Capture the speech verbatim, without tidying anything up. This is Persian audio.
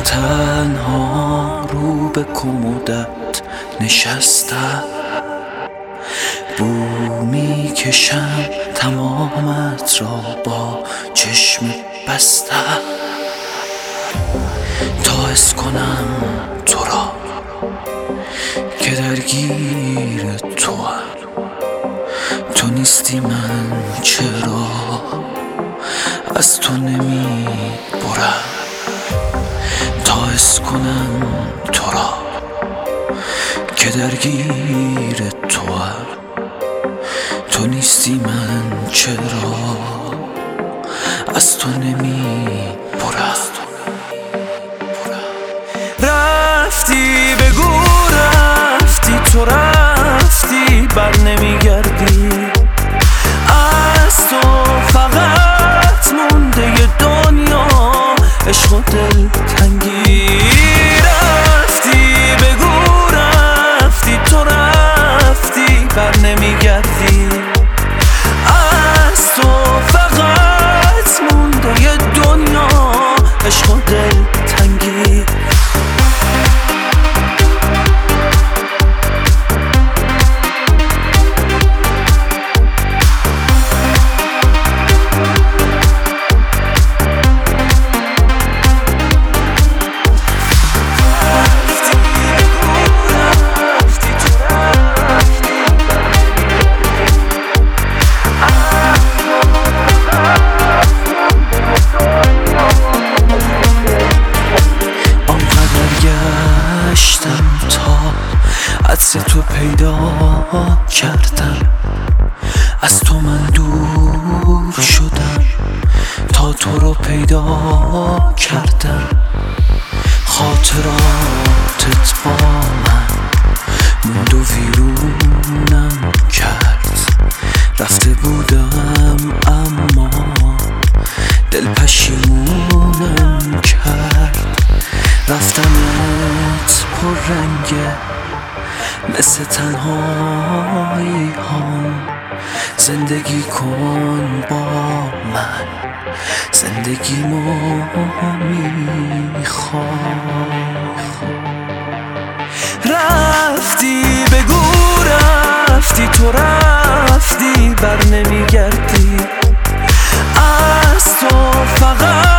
تنها رو به کمودت نشستم، بو میکشم تمامت را با چشم بستم تا حس کنم تو را که درگیر توام. تو نیستی من چرا از تو نمی برم تا حس کنم تو را که درگیر توام. تو نیستی من چرا از تو نمی برم. رفتی بگو رفتی، تو رفتی بر نمیگردی، از تو فقط مونده ی دنیا عشق و دلتنگی. رفتی بگو رفتی، تو رفتی بر نمیگردی، از تو فقط مونده ی دنیا عشق و دلتنگی. عطر تو پیدا کردم، از تو من دور شدم تا تو رو پیدا کردم. خاطراتت با من موند و ویرونم کرد، رفته بودم اما دل پشیمونم کرد. رفتنت پر رنگه مثل تنهایی هم، زندگی کن با من، زندگیمو میخوام. رفتی بگو رفتی، تو رفتی بر نمیگردی، از تو فقط